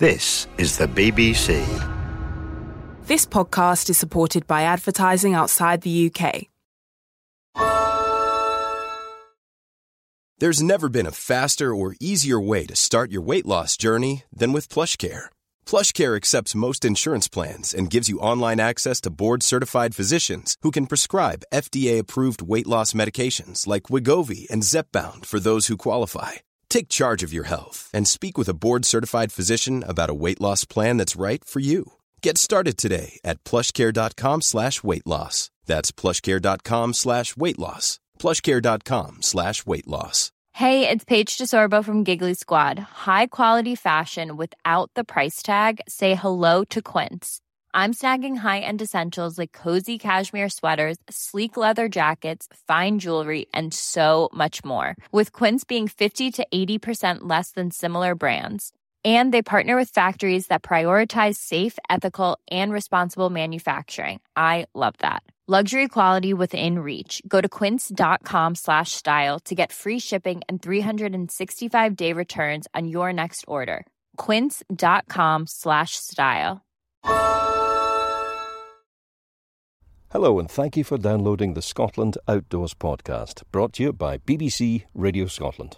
This is the BBC. This podcast is supported by advertising outside the UK. There's never been a faster or easier way to start your weight loss journey than with PlushCare. PlushCare accepts most insurance plans and gives you online access to board-certified physicians who can prescribe FDA-approved weight loss medications like Wegovy and Zepbound for those who qualify. Take charge of your health and speak with a board-certified physician about a weight loss plan that's right for you. Get started today at plushcare.com/weight loss. That's plushcare.com/weight loss. plushcare.com/weight loss. Hey, it's Paige DeSorbo from Giggly Squad. High quality fashion without the price tag. Say hello to Quince. I'm snagging high-end essentials like cozy cashmere sweaters, sleek leather jackets, fine jewelry, and so much more. With Quince being 50 to 80% less than similar brands. And they partner with factories that prioritize safe, ethical, and responsible manufacturing. I love that. Luxury quality within reach. Go to quince.com/style to get free shipping and 365-day returns on your next order. Quince.com/style. Hello and thank you for downloading the Scotland Outdoors podcast, brought to you by BBC Radio Scotland.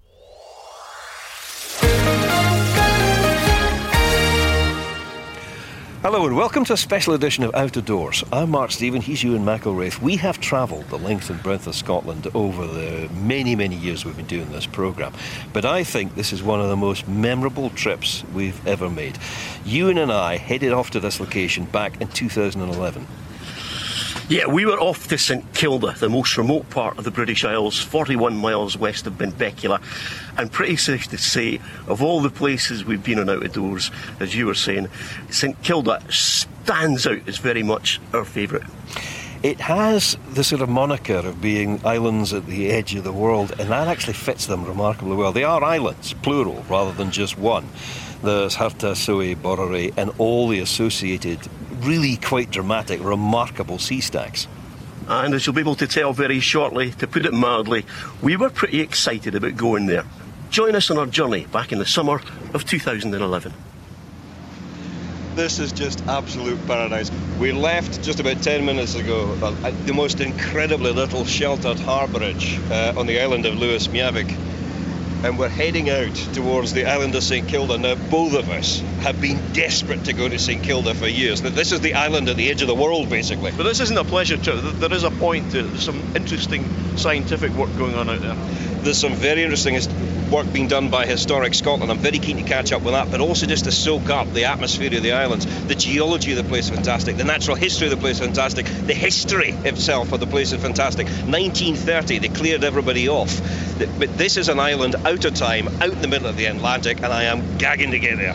Hello and welcome to a special edition of Out of Doors. I'm Mark Stephen, he's Ewan McElraith. We have travelled the length and breadth of Scotland over the many, many years we've been doing this programme. But I think this is one of the most memorable trips we've ever made. Ewan and I headed off to this location back in 2011. Yeah, we were off to St Kilda, the most remote part of the British Isles, 41 miles west of Benbecula. And pretty safe to say, of all the places we've been on outdoors, as you were saying, St Kilda stands out as very much our favourite. It has the sort of moniker of being islands at the edge of the world, and that actually fits them remarkably well. They are islands, plural, rather than just one. There's Harta, Soe, Borare, and all the associated, really quite dramatic, remarkable sea stacks. And as you'll be able to tell very shortly, to put it mildly, we were pretty excited about going there. Join us on our journey back in the summer of 2011. This is just absolute paradise. We left just about 10 minutes ago at the most incredibly little sheltered harbourage on the island of Lewis Miavik. And we're heading out towards the island of St Kilda. Now, both of us have been desperate to go to St Kilda for years. This is the island at the edge of the world, basically. But this isn't a pleasure trip. There is a point to it. There's some interesting scientific work going on out there. There's some very interesting work being done by Historic Scotland. I'm very keen to catch up with that, but also just to soak up the atmosphere of the islands. The geology of the place is fantastic. The natural history of the place is fantastic. The history itself of the place is fantastic. 1930, they cleared everybody off. But this is an island out of time, out in the middle of the Atlantic, and I am gagging to get there.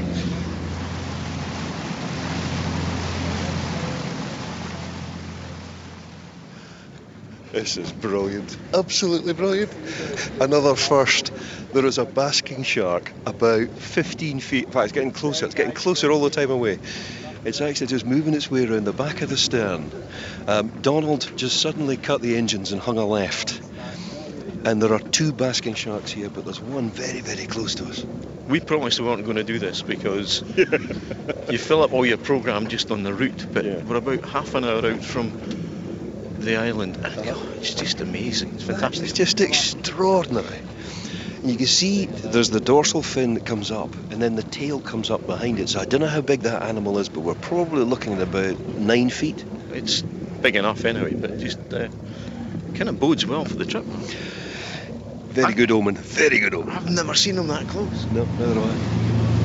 This is brilliant, absolutely brilliant. Another first. There is a basking shark about 15 feet, in fact it's getting closer all the time away. It's actually just moving its way around the back of the stern. Donald just suddenly cut the engines and hung a left. And there are two basking sharks here, but there's one very, very close to us. We promised we weren't going to do this because you fill up all your programme just on the route, but we're about half an hour out from the island. And, it's just amazing. It's fantastic. It's just extraordinary. And you can see there's the dorsal fin that comes up, and then the tail comes up behind it. So I don't know how big that animal is, but we're probably looking at about 9 feet. It's big enough anyway, but it just kind of bodes well for the trip. Very good omen. Very good omen. I've never seen them that close. No, neither have I.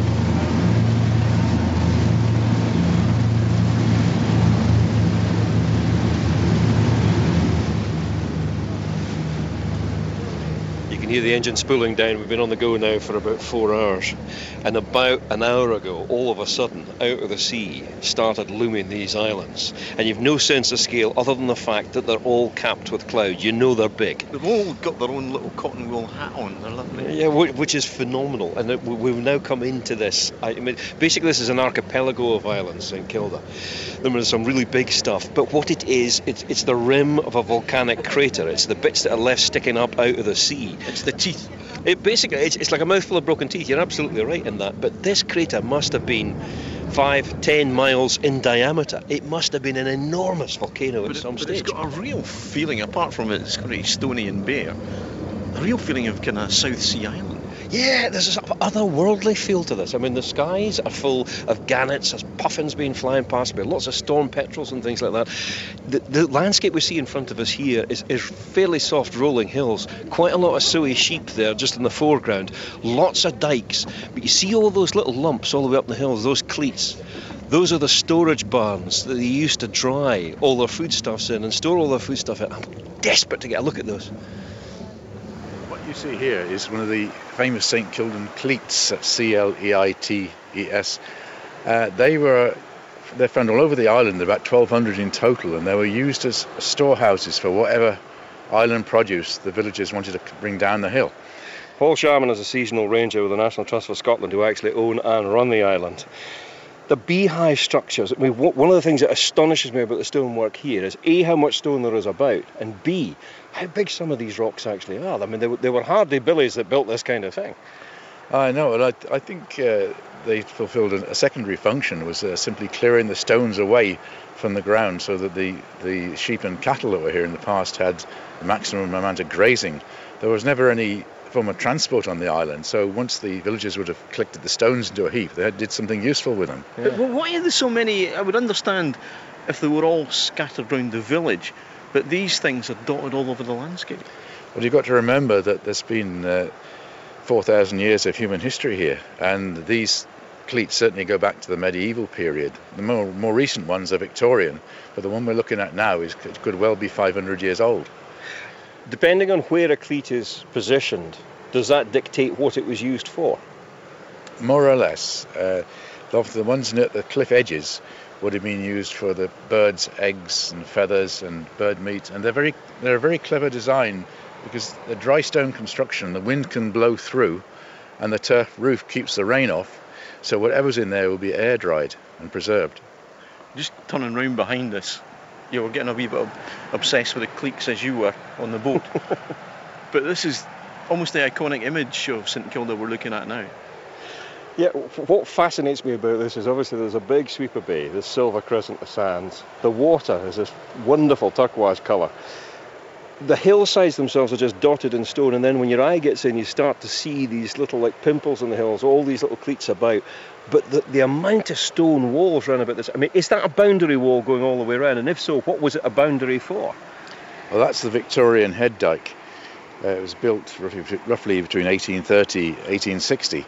can hear the engine spooling down. We've been on the go now for about 4 hours. And about an hour ago, all of a sudden, out of the sea, started looming these islands. And you've no sense of scale other than the fact that they're all capped with cloud. You know they're big. They've all got their own little cotton wool hat on. They're lovely. Yeah, which is phenomenal. And we've now come into this. I mean, basically, this is an archipelago of islands, St Kilda. There's some really big stuff. But what it is, it's the rim of a volcanic crater. It's the bits that are left sticking up out of the sea. It's the teeth. It's like a mouthful of broken teeth. You're absolutely right in that. But this crater must have been 5-10 miles in diameter. It must have been an enormous volcano at some stage. It's got a real feeling, apart from it's very stony and bare, a real feeling of kind of South Sea Island. Yeah, there's a sort of otherworldly feel to this. I mean, the skies are full of gannets, there's puffins being flying past me, lots of storm petrels and things like that. The landscape we see in front of us here is fairly soft rolling hills, quite a lot of sowy sheep there just in the foreground, lots of dikes, but you see all those little lumps all the way up the hills, those cleats. Those are the storage barns that they used to dry all their foodstuffs in and store all their foodstuff in. I'm desperate to get a look at those. What you see here is one of the famous St Kildan cleats, C-L-E-I-T-E-S. They're found all over the island, about 1,200 in total, and they were used as storehouses for whatever island produce the villagers wanted to bring down the hill. Paul Sharman is a seasonal ranger with the National Trust for Scotland who actually own and run the island. The beehive structures, I mean, one of the things that astonishes me about the stonework here is A, how much stone there is about, and B, how big some of these rocks actually are. I mean, they were hardly billies that built this kind of thing. I know, and I think they fulfilled a secondary function, was simply clearing the stones away from the ground so that the sheep and cattle that were here in the past had the maximum amount of grazing. There was never any form of transport on the island, so once the villagers would have collected the stones into a heap, they did something useful with them. Yeah. But why are there so many? I would understand if they were all scattered around the village, but these things are dotted all over the landscape. Well, you've got to remember that there's been 4,000 years of human history here, and these cleats certainly go back to the medieval period. The more recent ones are Victorian, but the one we're looking at now could well be 500 years old. Depending on where a cleat is positioned, does that dictate what it was used for? More or less. The ones near the cliff edges would have been used for the birds' eggs and feathers and bird meat, and they're a very clever design because the dry stone construction, the wind can blow through, and the turf roof keeps the rain off, so whatever's in there will be air dried and preserved. Just turning round behind us, you were getting a wee bit obsessed with the cleats as you were on the boat. But this is almost the iconic image of St Kilda we're looking at now. Yeah, what fascinates me about this is obviously there's a big sweep of bay, this silver crescent of sands. The water is this wonderful turquoise colour. The hillsides themselves are just dotted in stone, and then when your eye gets in, you start to see these little like pimples in the hills, all these little cleats about. But the amount of stone walls around about this, I mean, is that a boundary wall going all the way around? And if so, what was it a boundary for? Well, that's the Victorian head dyke. It was built roughly between 1830 and 1860.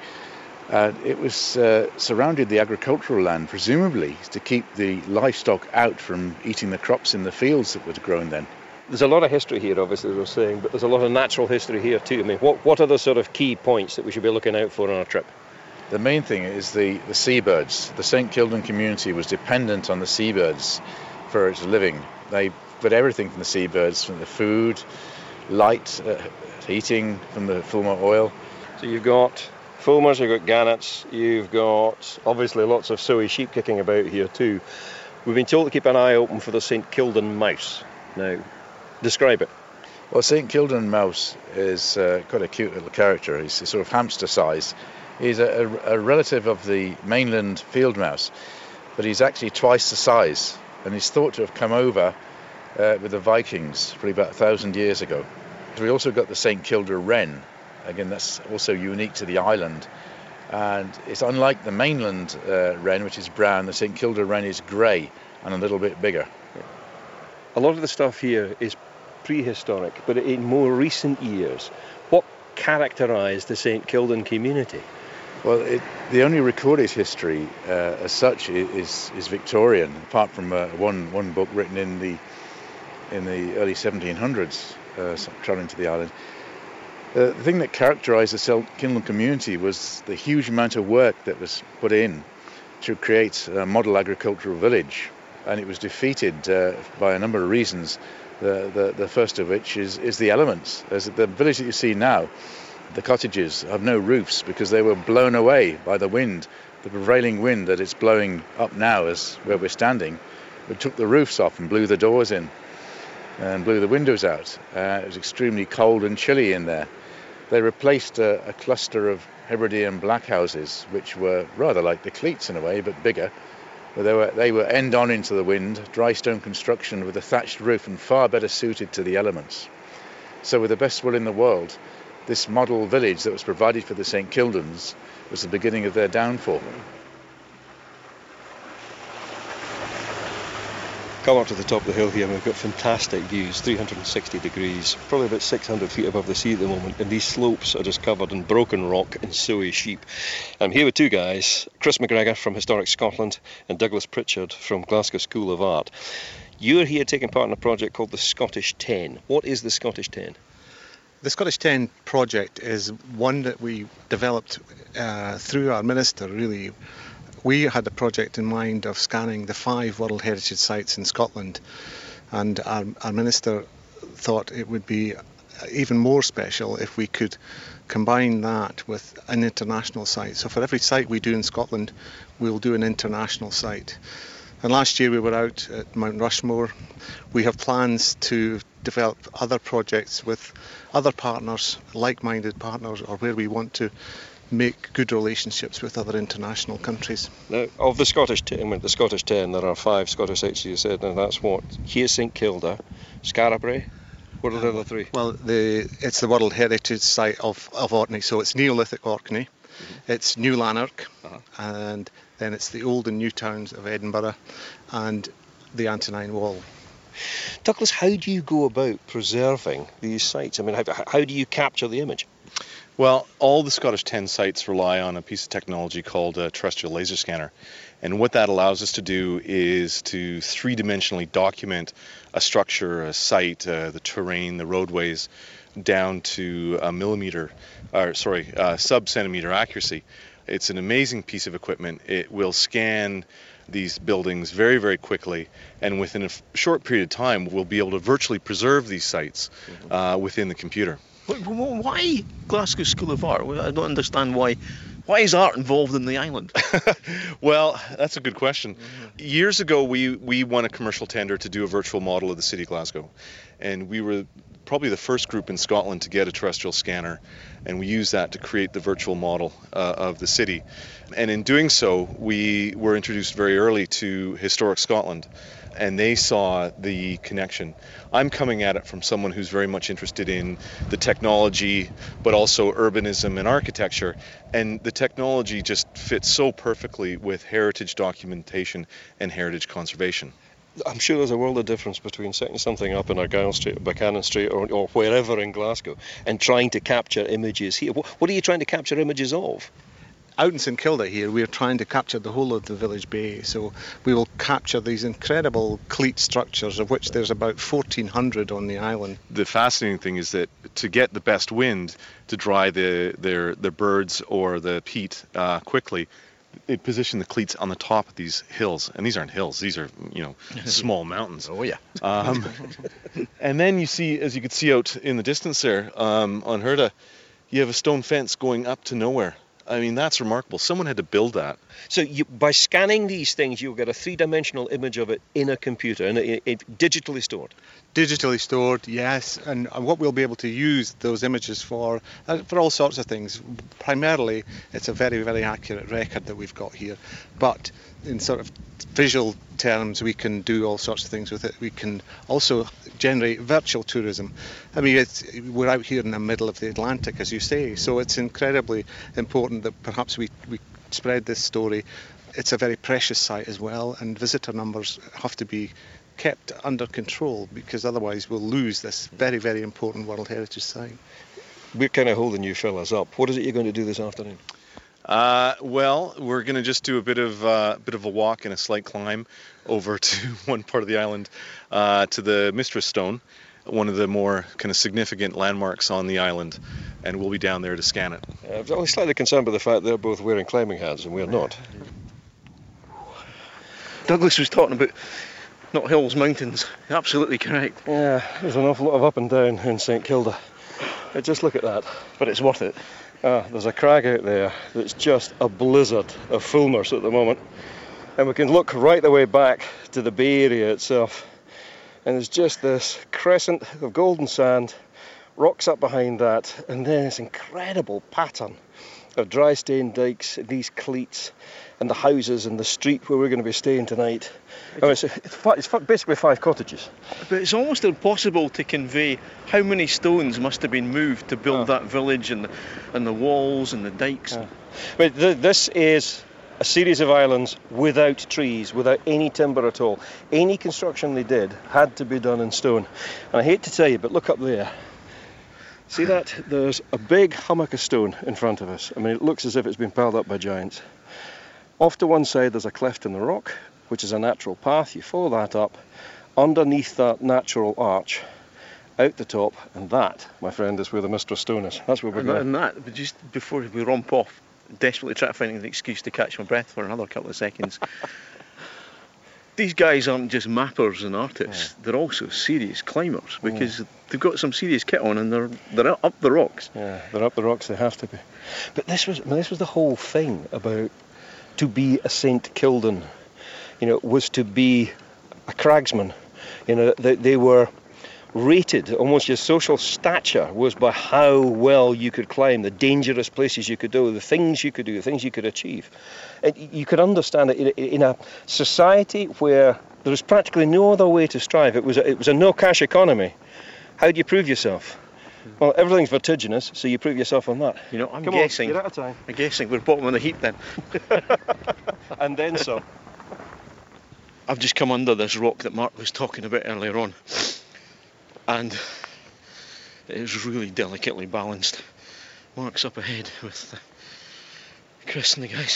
It was surrounded the agricultural land, presumably to keep the livestock out from eating the crops in the fields that were grown then. There's a lot of history here, obviously, as I was saying, but there's a lot of natural history here too. I mean, what are the sort of key points that we should be looking out for on our trip? The main thing is the seabirds. The St Kildan community was dependent on the seabirds for its living. They got everything from the seabirds, from the food, light, heating, from the fulmar oil. So you've got fulmars, you've got gannets, you've got obviously lots of sowy sheep kicking about here too. We've been told to keep an eye open for the St Kildan mouse. Now, describe it. Well, St Kildan mouse is quite a cute little character. He's sort of hamster size. He's a relative of the mainland field mouse, but he's actually twice the size, and he's thought to have come over with the Vikings probably about 1,000 years ago. We also got the St Kilda wren. Again, that's also unique to the island, and it's unlike the mainland wren, which is brown. The St Kilda wren is grey and a little bit bigger. A lot of the stuff here is prehistoric, but in more recent years, what characterised the St Kildan community? Well, the only recorded history as such is Victorian, apart from one book written in the early 1700s, travelling to the island. The thing that characterised the St Kildan community was the huge amount of work that was put in to create a model agricultural village, and it was defeated by a number of reasons. The first of which is the elements. The village that you see now, the cottages have no roofs because they were blown away by the wind, the prevailing wind that is blowing up now as where we're standing. It took the roofs off and blew the doors in and blew the windows out. It was extremely cold and chilly in there. They replaced a cluster of Hebridean black houses, which were rather like the cleats in a way, but bigger. They were end-on into the wind, dry stone construction with a thatched roof and far better suited to the elements. So with the best will in the world, this model village that was provided for the St Kildans was the beginning of their downfall. Come up to the top of the hill here and we've got fantastic views, 360 degrees, probably about 600 feet above the sea at the moment, and these slopes are just covered in broken rock and sowy sheep. I'm here with two guys, Chris McGregor from Historic Scotland and Douglas Pritchard from Glasgow School of Art. You're here taking part in a project called the Scottish 10. What is the Scottish 10? The Scottish 10 project is one that we developed through our minister, really. We had a project in mind of scanning the 5 World Heritage Sites in Scotland, and our minister thought it would be even more special if we could combine that with an international site. So for every site we do in Scotland, we'll do an international site. And last year we were out at Mount Rushmore. We have plans to develop other projects with other partners, like-minded partners, or where we want to make good relationships with other international countries. Now, of the Scottish 10, there are 5 Scottish sites, you said, and that's what? Here's St Kilda, Scarabray. What are the other 3? Well, it's the World Heritage Site of Orkney, so it's Neolithic Orkney, it's New Lanark, and then it's the old and new towns of Edinburgh, and the Antonine Wall. Douglas, how do you go about preserving these sites? I mean, how do you capture the image? Well, all the Scottish 10 sites rely on a piece of technology called a terrestrial laser scanner. And what that allows us to do is to 3-dimensionally document a structure, a site, the terrain, the roadways, down to sub-centimeter accuracy. It's an amazing piece of equipment. It will scan these buildings very, very quickly, and within a short period of time, we'll be able to virtually preserve these sites within the computer. Why Glasgow School of Art? I don't understand why. Why is art involved in the island? Well, that's a good question. Years ago, we won a commercial tender to do a virtual model of the city of Glasgow, and we were probably the first group in Scotland to get a terrestrial scanner, and we used that to create the virtual model of the city. And in doing so, we were introduced very early to Historic Scotland, and they saw the connection. I'm coming at it from someone who's very much interested in the technology, but also urbanism and architecture, and the technology just fits so perfectly with heritage documentation and heritage conservation. I'm sure there's a world of difference between setting something up in Argyll Street or Buchanan Street or wherever in Glasgow and trying to capture images here. What are you trying to capture images of? Out in St Kilda here, we're trying to capture the whole of the village bay, so we will capture these incredible cleat structures, of which there's about 1,400 on the island. The fascinating thing is that to get the best wind to dry the birds or the peat quickly, they position the cleats on the top of these hills, and these aren't hills; these are, small mountains. Oh yeah. And then you see, as you can see out in the distance there, on Herda, you have a stone fence going up to nowhere. I mean, that's remarkable. Someone had to build that. So by scanning these things, you'll get a 3-dimensional image of it in a computer, and it digitally stored. Digitally stored, yes, and what we'll be able to use those images for all sorts of things. Primarily, it's a very, very accurate record that we've got here, but in sort of visual terms, we can do all sorts of things with it. We can also generate virtual tourism. I mean, we're out here in the middle of the Atlantic, as you say, so it's incredibly important that perhaps we spread this story. It's a very precious site as well, and visitor numbers have to be kept under control, because otherwise we'll lose this very, very important World Heritage Site. We're kind of holding you fellas up. What is it you're going to do this afternoon? Well, we're going to just do a bit of a walk and a slight climb over to one part of the island, to the Mistress Stone, one of the more kind of significant landmarks on the island, and we'll be down there to scan it. I'm only slightly concerned by the fact they're both wearing climbing hats and we're not. Douglas was talking about not hills, mountains. Absolutely correct. Yeah, there's an awful lot of up and down in St Kilda. Just look at that. But it's worth it. There's a crag out there that's just a blizzard of fulmars at the moment, and we can look right the way back to the Bay Area itself, and there's just this crescent of golden sand rocks up behind that, and then this incredible pattern of dry stone dikes, these cleats, and the houses and the street where we're going to be staying tonight. It's basically 5 cottages. But it's almost impossible to convey how many stones must have been moved to build that village and the walls and the dikes. But this is a series of islands without trees, without any timber at all. Any construction they did had to be done in stone. And I hate to tell you, but look up there. See that? There's a big hummock of stone in front of us. I mean, it looks as if it's been piled up by giants. Off to one side there's a cleft in the rock, which is a natural path. You follow that up, underneath that natural arch, out the top, and that, my friend, is where the Mistress Stone is. That's where we're going. And that, but just before we romp off, desperately try to find an excuse to catch my breath for another couple of seconds. These guys aren't just mappers and artists, they're also serious climbers, because they've got some serious kit on and they're up the rocks. Yeah, they're up the rocks, they have to be. But this was the whole thing about to be a St Kildan, was to be a cragsman. They were rated, almost your social stature was by how well you could climb, the dangerous places you could do, the things you could do, the things you could achieve. And you could understand it in a society where there was practically no other way to strive. It was a no-cash economy. How do you prove yourself? Well, everything's vertiginous, so you prove yourself on that. I'm guessing. You're out of time. I'm guessing we're bottom of the heap then. And then some. I've just come under this rock that Mark was talking about earlier on, and it is really delicately balanced. Mark's up ahead with Chris and the guys.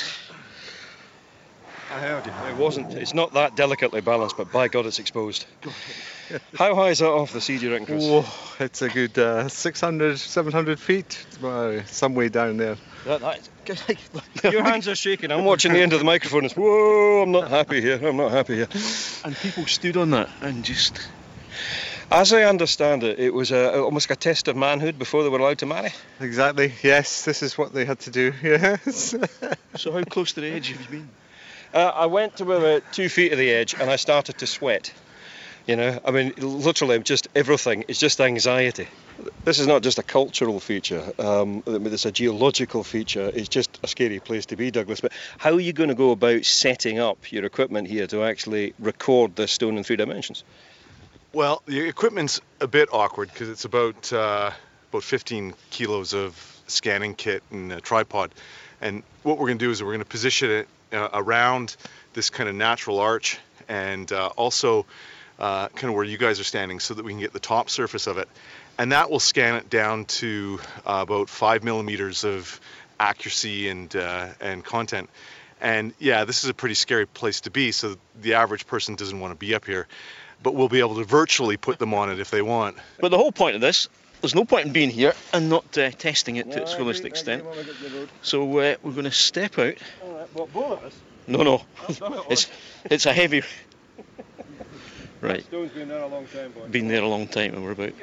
I heard you. It wasn't. It's not that delicately balanced, but by God, it's exposed. How high is that off the sea, do you reckon, Chris? Whoa, it's a good 600, 700 feet. Some way down there. Your hands are shaking. I'm watching the end of the microphone. It's, whoa, I'm not happy here. And people stood on that and just... As I understand it, it was almost like a test of manhood before they were allowed to marry. Exactly, yes. This is what they had to do, yes. So how close to the edge have you been? I went to about 2 feet of the edge and I started to sweat. I mean, literally, just everything. It's just anxiety. This is not just a cultural feature. It's a geological feature. It's just a scary place to be, Douglas. But how are you going to go about setting up your equipment here to actually record this stone in 3 dimensions? Well, the equipment's a bit awkward because it's about 15 kilos of scanning kit and a tripod. And what we're going to do is we're going to position it around this kind of natural arch and also kind of where you guys are standing so that we can get the top surface of it. And that will scan it down to about 5 millimeters of accuracy and content. And yeah, this is a pretty scary place to be, so the average person doesn't want to be up here. But we'll be able to virtually put them on it if they want. But the whole point of this, there's no point in being here and not testing it to its fullest extent. So we're going to step out. No. It's a heavy... Right. Stone's been there a long time, boy. Been there a long time, and we're about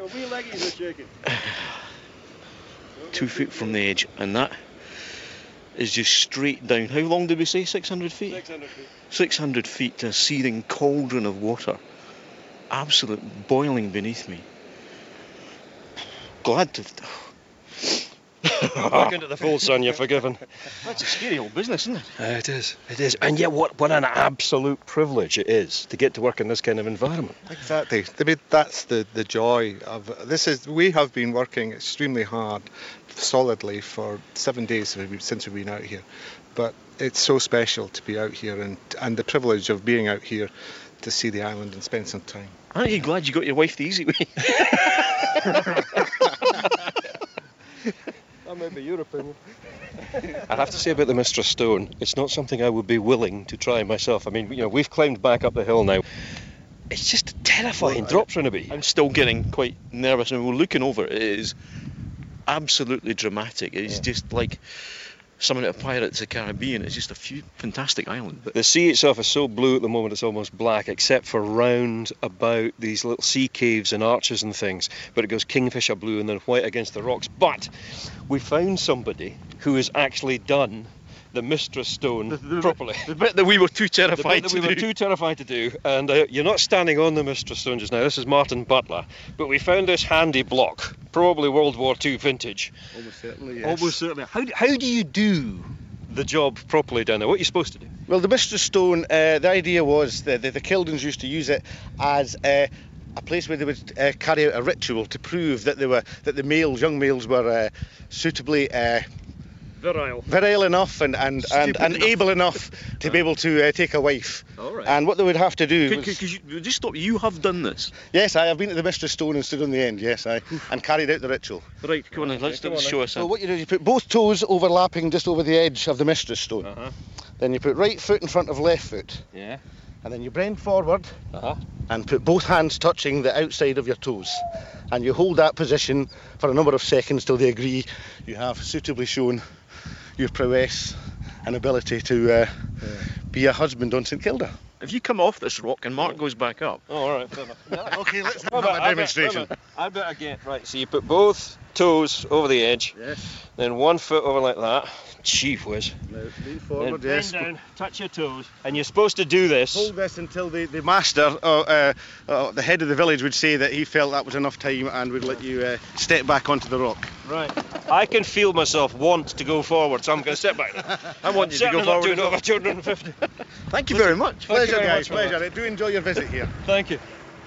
2 feet from the edge, and that is just straight down. How long did we say? 600 feet? 600 feet. 600 feet to a seething cauldron of water. Absolute boiling beneath me. Glad to... Back into the fold, son, you're forgiven. That's a scary old business, isn't it? It is. And yet what an absolute privilege it is to get to work in this kind of environment. Exactly. I mean, that's the joy of this. We have been working extremely hard, solidly, for 7 days since we've been out here. But it's so special to be out here and the privilege of being out here to see the island and spend some time. Aren't you glad you got your wife the easy way? That might be your opinion. I have to say about the Mistress Stone, it's not something I would be willing to try myself. I mean, we've climbed back up the hill now. It's just a terrifying drop trying to be. I'm still getting quite nervous, and we're looking over. It is absolutely dramatic. It's just like something out of Pirates of the Caribbean. It's just a few fantastic islands. The sea itself is so blue at the moment it's almost black, except for round about these little sea caves and arches and things. But it goes kingfisher blue and then white against the rocks. But we found somebody who has actually done the Mistress Stone properly. The bit that we were too The terrified bit that to we were do. too terrified to do, and you're not standing on the Mistress Stone just now. This is Martin Butler, but we found this handy block, probably World War II vintage. Almost certainly, yes. Almost certainly. How do you do the job properly down there? What are you supposed to do? Well, the Mistress Stone, the idea was that the Kildans used to use it as a place where they would carry out a ritual to prove that young males were suitably virile enough and able enough to be able to take a wife. All right. And what they would have to do was... Could you just stop? You have done this? Yes, I have been to the Mistress Stone and stood on the end, yes, and carried out the ritual. Right, come on then, let's show us. So what you do is you put both toes overlapping just over the edge of the Mistress Stone. Uh-huh. Then you put right foot in front of left foot. Yeah. And then you bend forward Uh-huh. and put both hands touching the outside of your toes. And you hold that position for a number of seconds till they agree you have suitably shown your prowess and ability to be a husband on St Kilda. If you come off this rock and Mark goes back up. Oh, all right, fair enough. Okay, let's have a demonstration. I better get right. So you put both toes over the edge. Yes. Then one foot over like that. Gee whiz. Now lean forward, Then yes. bend down, touch your toes, and you're supposed to do this. Hold this until the master, the head of the village, would say that he felt that was enough time and would let you step back onto the rock. Right. I can feel myself want to go forward, so I'm going to step back. I want you to go forward. Not over 250. Thank you very much. Pleasure, very guys. much, man. Pleasure. Do enjoy your visit here. Thank you.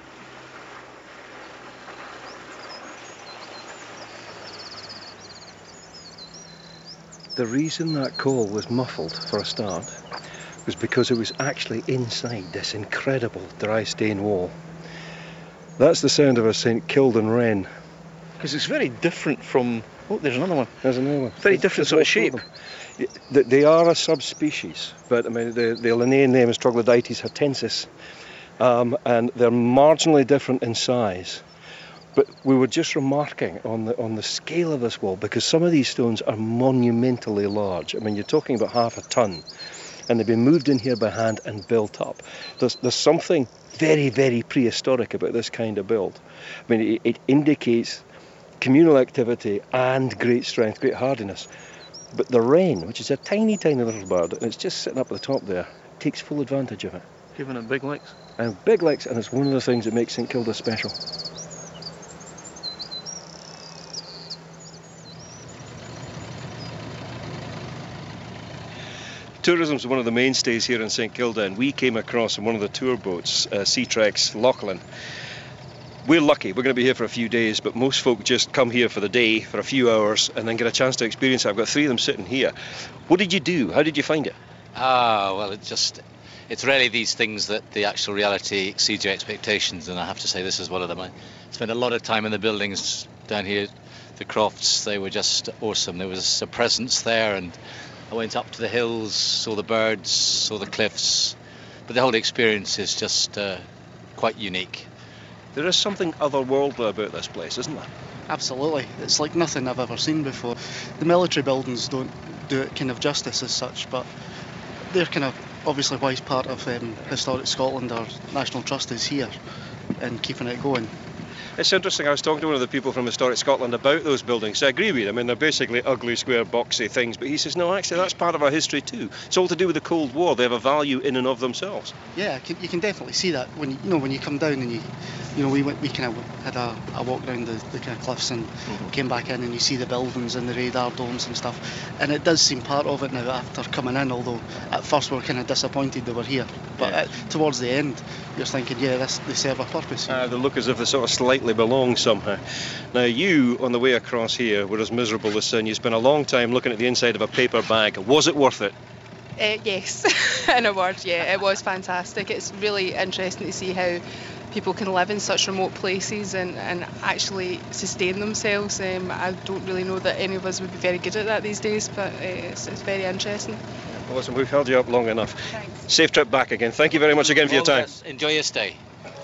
The reason that call was muffled for a start was because it was actually inside this incredible dry stone wall. That's the sound of a St Kildan wren. Because it's very different from... Oh, there's another one. There's another one. Very different sort of shape. They are a subspecies, but I mean the Linnaean name is Troglodytes hirtensis, and they're marginally different in size. But we were just remarking on the scale of this wall, because some of these stones are monumentally large. I mean, you're talking about half a ton, and they've been moved in here by hand and built up. There's something very, very prehistoric about this kind of build. I mean, it indicates communal activity and great strength, great hardiness. But the wren, which is a tiny, tiny little bird, and it's just sitting up at the top there, takes full advantage of it. Giving it big legs. And big legs, and it's one of the things that makes St Kilda special. Tourism is one of the mainstays here in St Kilda, and we came across on one of the tour boats, Seatrex Lachlan. We're lucky, we're going to be here for a few days, but most folk just come here for the day, for a few hours, and then get a chance to experience it. I've got three of them sitting here. What did you do? How did you find it? Well, it's really these things that the actual reality exceeds your expectations, and I have to say this is one of them. I spent a lot of time in the buildings down here, the crofts. They were just awesome. There was a presence there, and I went up to the hills, saw the birds, saw the cliffs, but the whole experience is just quite unique. There is something otherworldly about this place, isn't there? Absolutely. It's like nothing I've ever seen before. The military buildings don't do it kind of justice as such, but they're kind of obviously why part of Historic Scotland, our National Trust, is here and keeping it going. It's interesting, I was talking to one of the people from Historic Scotland about those buildings. I agree with you, I mean, they're basically ugly, square, boxy things, but he says, no, actually, that's part of our history too. It's all to do with the Cold War. They have a value in and of themselves. Yeah, you can definitely see that when you come down and we kind of had a walk around the kind of cliffs and came back in, and you see the buildings and the radar domes and stuff, and it does seem part of it now after coming in, although at first we were kind of disappointed they were here, but towards the end you're thinking, yeah, they serve a purpose. They look as if they sort of slightly belong somehow. Now you, on the way across here, were as miserable as sin. You spent a long time looking at the inside of a paper bag. Was it worth it? Yes, in a word, yeah, it was fantastic. It's really interesting to see how people can live in such remote places and actually sustain themselves. I don't really know that any of us would be very good at that these days, but it's very interesting. Well, listen, we've held you up long enough. Thanks. Safe trip back again. Thank you very much again for your time. Enjoy your stay.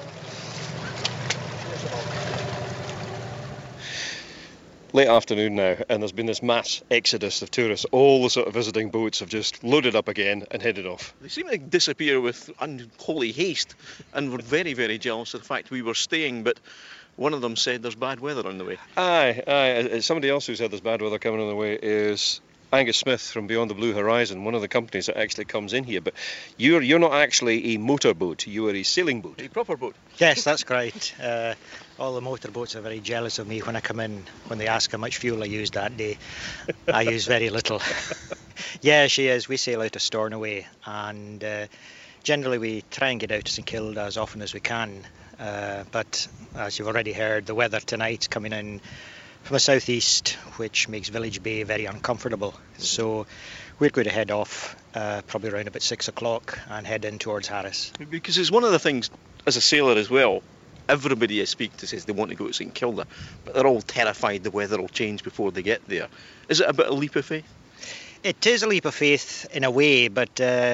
Late afternoon now, and there's been this mass exodus of tourists. All the sort of visiting boats have just loaded up again and headed off. They seem to disappear with unholy haste, and we're very, very jealous of the fact we were staying, but one of them said there's bad weather on the way. Aye. Somebody else who said there's bad weather coming on the way is Angus Smith from Beyond the Blue Horizon, one of the companies that actually comes in here. But you're not actually a motorboat, you are a sailing boat. A proper boat. Yes, that's correct. All the motorboats are very jealous of me when I come in, when they ask how much fuel I used that day. I use very little. Yeah, she is. We sail out of Stornoway, and generally we try and get out to St Kilda as often as we can. But as you've already heard, the weather tonight's coming in from the southeast, which makes Village Bay very uncomfortable. So we're going to head off probably around about 6 o'clock and head in towards Harris. Because it's one of the things, as a sailor as well, everybody I speak to says they want to go to St Kilda, but they're all terrified the weather will change before they get there. Is it a bit of a leap of faith? It is a leap of faith in a way, but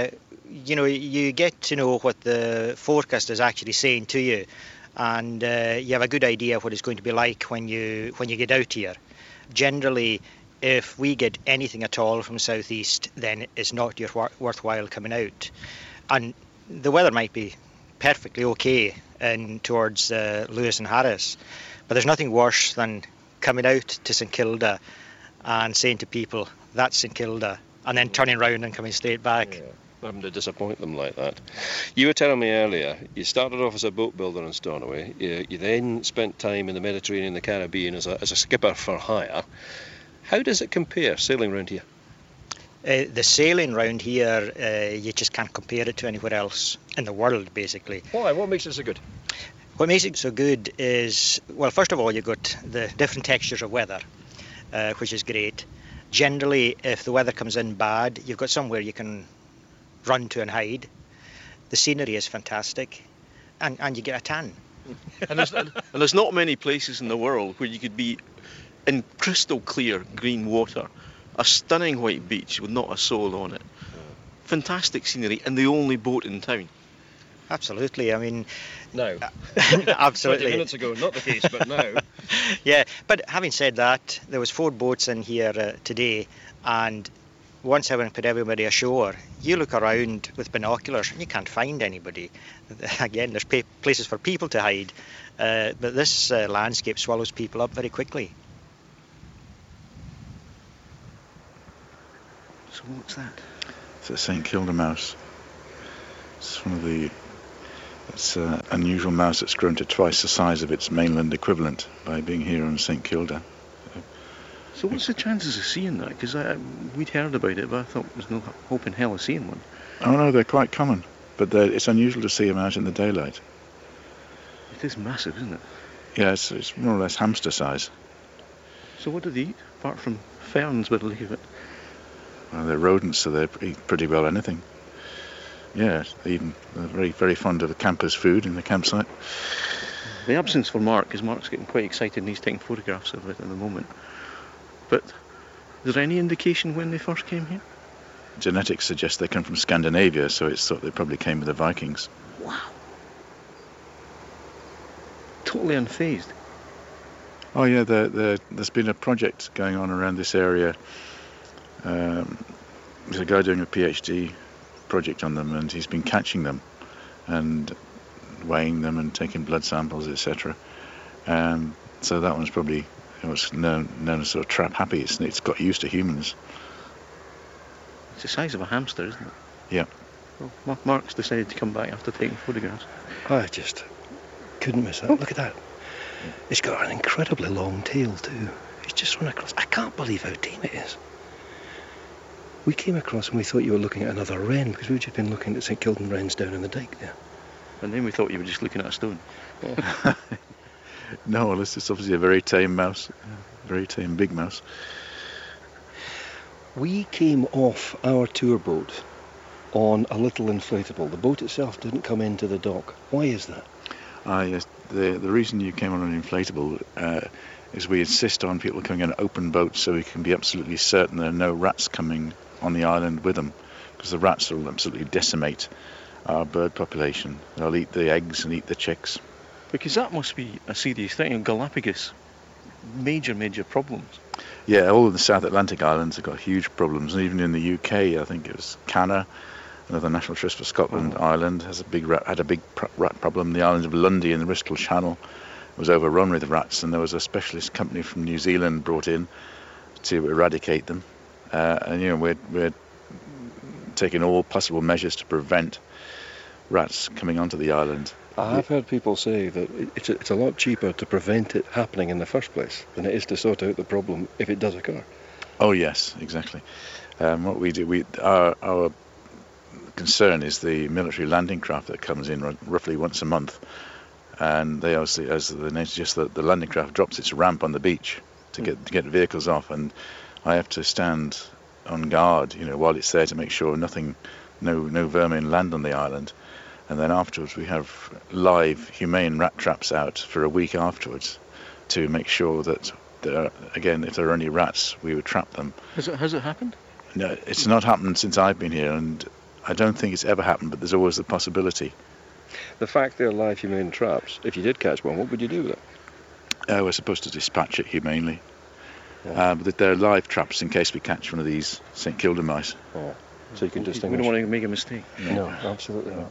you get to know what the forecast is actually saying to you, and you have a good idea what it's going to be like when you get out here. Generally, if we get anything at all from southeast, then it's not worthwhile coming out. And the weather might be perfectly okay in towards Lewis and Harris, but there's nothing worse than coming out to St Kilda and saying to people, that's St Kilda, and then turning round and coming straight back. Yeah. Having to disappoint them like that. You were telling me earlier, you started off as a boat builder in Stornoway, you then spent time in the Mediterranean and the Caribbean as a skipper for hire. How does it compare, sailing round here? The sailing round here, you just can't compare it to anywhere else in the world, basically. Why? What makes it so good? What makes it so good is, well, first of all, you've got the different textures of weather, which is great. Generally, if the weather comes in bad, you've got somewhere you can run to and hide. The scenery is fantastic, and you get a tan. And there's not many places in the world where you could be in crystal clear green water, a stunning white beach with not a soul on it. Fantastic scenery, and the only boat in town. Absolutely, I mean... No. Absolutely. 20 minutes ago, not the case, but now. Yeah, but having said that, there was 4 boats in here today, and once having put everybody ashore, you look around with binoculars and you can't find anybody. Again, there's places for people to hide, but this landscape swallows people up very quickly. So what's that? It's a St Kilda mouse. It's one of the... It's an unusual mouse that's grown to twice the size of its mainland equivalent by being here on St Kilda. So what's the chances of seeing that? Because we'd heard about it, but I thought there was no hope in hell of seeing one. Oh no, they're quite common, but it's unusual to see them out in the daylight. It is massive, isn't it? Yeah, it's more or less hamster size. So what do they eat, apart from ferns by the look of it? Well, they're rodents, so they eat pretty well anything. Yeah, they're very, very fond of the campers' food in the campsite. The absence for Mark, because Mark's getting quite excited and he's taking photographs of it at the moment. But is there any indication when they first came here? Genetics suggest they come from Scandinavia, so it's thought they probably came with the Vikings. Wow. Totally unfazed. Oh yeah, there's been a project going on around this area. There's a guy doing a PhD project on them, and he's been catching them and weighing them and taking blood samples, etc. So that one's probably was known as sort of trap happy. It's got used to humans. It's the size of a hamster, isn't it? Yeah. Well, Mark's decided to come back after taking photographs. I just couldn't miss that. Look at that. It's got an incredibly long tail too. It's just run across. I can't believe how tame it is. We came across and we thought you were looking at another wren, because we've just been looking at St Kilda wrens down in the dike there. And then we thought you were just looking at a stone. No, well, this is obviously a very tame mouse, very tame big mouse. We came off our tour boat on a little inflatable. The boat itself didn't come into the dock. Why is that? Yes, the reason you came on an inflatable is we insist on people coming in open boats so we can be absolutely certain there are no rats coming on the island with them, because the rats will absolutely decimate our bird population. They'll eat the eggs and eat the chicks. Because that must be a serious thing. In Galapagos, major problems. Yeah, all of the South Atlantic islands have got huge problems, and even in the UK, I think it was Canna, another National Trust for Scotland island, had a big rat problem. The island of Lundy in the Bristol Channel was overrun with rats, and there was a specialist company from New Zealand brought in to eradicate them. and we're taking all possible measures to prevent rats coming onto the island. I've heard people say that it's a lot cheaper to prevent it happening in the first place than it is to sort out the problem if it does occur. Oh yes, exactly. What we do, our concern is the military landing craft that comes in roughly once a month, and they obviously, as the name suggests, the landing craft drops its ramp on the beach to get vehicles off, and I have to stand on guard, while it's there to make sure no vermin land on the island. And then afterwards we have live humane rat traps out for a week afterwards to make sure that, if there are any rats, we would trap them. Has it happened? No, it's not happened since I've been here, and I don't think it's ever happened, but there's always the possibility. The fact they're live humane traps, if you did catch one, what would you do with it? We're supposed to dispatch it humanely. Yeah. But they're live traps in case we catch one of these St Kilda mice. Oh. So you can distinguish. We don't want to make a mistake. No, absolutely not.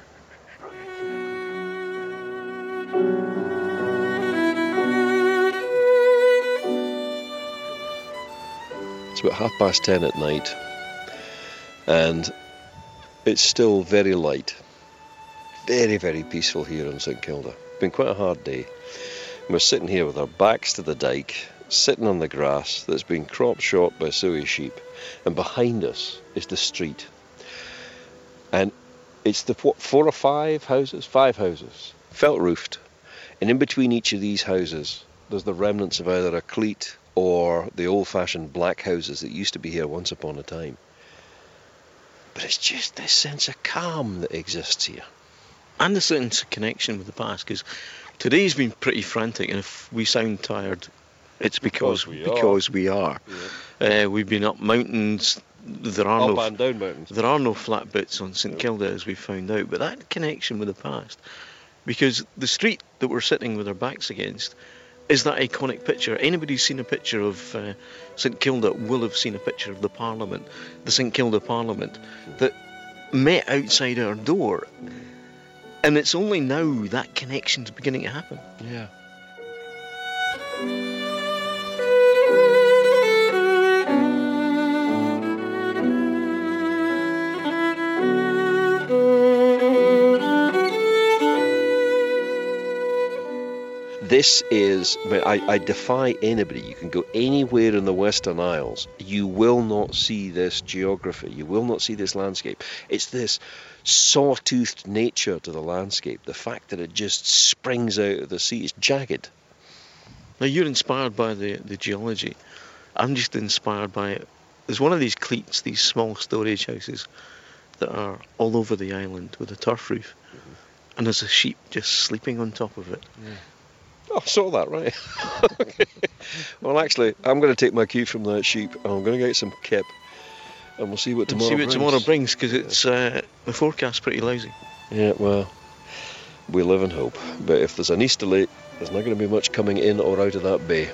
It's about 10:30 at night, and it's still very light. Very, very peaceful here in St Kilda. It's been quite a hard day. We're sitting here with our backs to the dike, sitting on the grass that's been crop shot by Suey sheep, and behind us is the street. And it's the 4 or 5 houses? 5 houses, felt roofed. And in between each of these houses, there's the remnants of either a cleat or the old-fashioned black houses that used to be here once upon a time. But it's just this sense of calm that exists here. And the sense of connection with the past, because today's been pretty frantic, and if we sound tired, it's because we are. Yeah. We've been up mountains. There are up and down mountains. There are no flat bits on St Kilda, as we found out. But that connection with the past, because the street that we're sitting with our backs against is that iconic picture. Anybody who's seen a picture of St Kilda will have seen a picture of the Parliament, the St Kilda Parliament, that met outside our door. And it's only now that connection's beginning to happen. Yeah. This is, I defy anybody. You can go anywhere in the Western Isles. You will not see this geography. You will not see this landscape. It's this sawtoothed nature to the landscape. The fact that it just springs out of the sea is jagged. Now you're inspired by the geology. I'm just inspired by it. There's one of these cleats, these small storage houses that are all over the island with a turf roof. Mm-hmm. And there's a sheep just sleeping on top of it. Yeah. Oh, I saw that, right. Okay. Well, actually, I'm going to take my cue from that sheep, and I'm going to get some kip, and we'll see what tomorrow brings, because it's the forecast's pretty lousy. Yeah, well, we live in hope. But if there's an easterly, there's not going to be much coming in or out of that bay.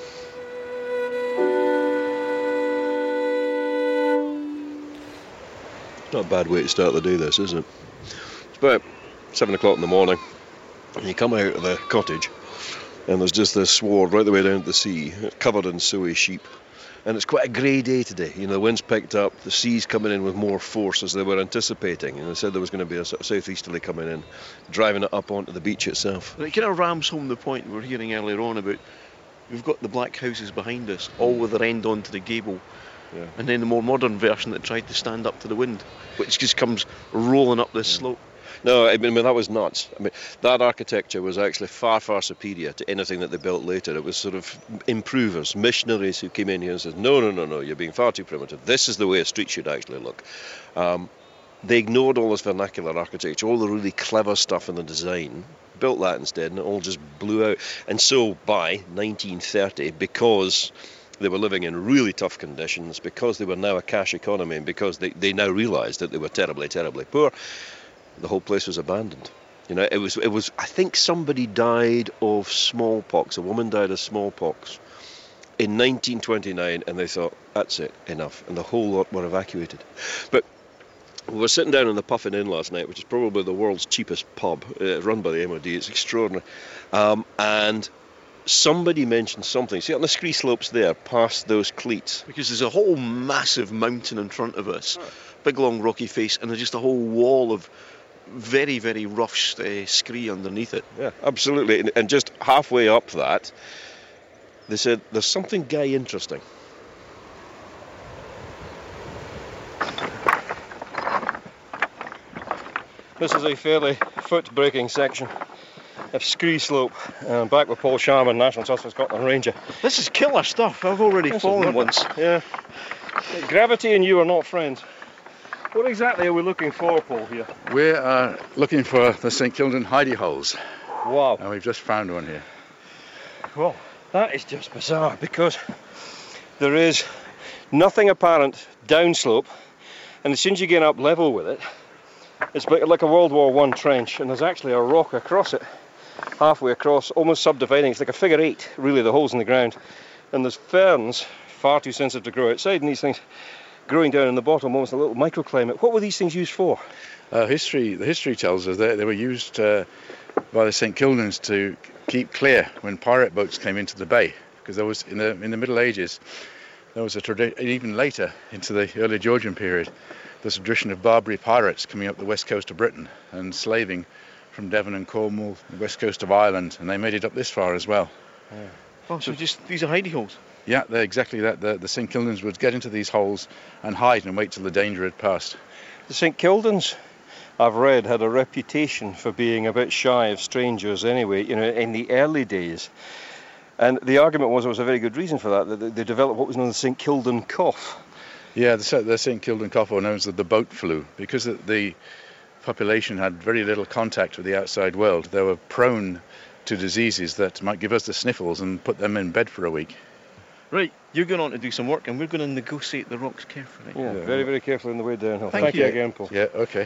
Not a bad way to start the day, this, isn't it? It's about 7 o'clock in the morning, and you come out of the cottage, and there's just this sward right the way down to the sea, covered in Suey sheep. And it's quite a grey day today. The wind's picked up, the sea's coming in with more force as they were anticipating. And they said there was going to be a sort of southeasterly coming in, driving it up onto the beach itself. And it kind of rams home the point we were hearing earlier on about, we've got the black houses behind us, all with their end onto the gable. Yeah. And then the more modern version that tried to stand up to the wind, which just comes rolling up this slope. No, I mean, that was nuts. I mean, that architecture was actually far, far superior to anything that they built later. It was sort of improvers, missionaries who came in here and said, no, you're being far too primitive. This is the way a street should actually look. They ignored all this vernacular architecture, all the really clever stuff in the design, built that instead, and it all just blew out. And so by 1930, because they were living in really tough conditions, because they were now a cash economy, and because they now realised that they were terribly, terribly poor, the whole place was abandoned. It was. I think somebody died of smallpox. A woman died of smallpox in 1929, and they thought, that's it, enough, and the whole lot were evacuated. But we were sitting down in the Puffin Inn last night, which is probably the world's cheapest pub, run by the MOD. It's extraordinary, and somebody mentioned something. See on the scree slopes there, past those cleats. Because there's a whole massive mountain in front of us, big long rocky face, and there's just a whole wall of very, very rough scree underneath it. Yeah, absolutely. And just halfway up that, they said, there's something gay interesting. This is a fairly foot-breaking section of scree slope. Back with Paul Sharman, National Trust for Scotland Ranger. This is killer stuff. I've already fallen once. Yeah. Gravity and you are not friends. What exactly are we looking for, Paul, here? We are looking for the St Kilda hidey holes. Wow. And we've just found one here. Well, that is just bizarre because there is nothing apparent downslope, and as soon as you get up level with it, it's like a World War I trench, and there's actually a rock across it, halfway across, almost subdividing. It's like a figure eight, really, the holes in the ground. And there's ferns, far too sensitive to grow outside, and these things growing down in the bottom, almost a little microclimate. What were these things used for? The history tells us that they were used by the St Kildans to keep clear when pirate boats came into the bay, because there was in the Middle Ages there was a tradition, even later into the early Georgian period, the tradition of Barbary pirates coming up the west coast of Britain and slaving from Devon and Cornwall, the west coast of Ireland, and they made it up this far as well. Yeah. Oh, so just these are hidey holes? Yeah, they're exactly that. The St Kildans would get into these holes and hide and wait till the danger had passed. The St Kildans, I've read, had a reputation for being a bit shy of strangers anyway, in the early days. And the argument was there was a very good reason for that they developed what was known as the St Kildan cough. Yeah, the St Kildan cough, or known as the boat flu, because the population had very little contact with the outside world. They were prone to diseases that might give us the sniffles and put them in bed for a week. Right, you're going on to do some work, and we're going to negotiate the rocks carefully. Yeah, very, very carefully on the way downhill. Thank you again, Paul. Yeah, okay.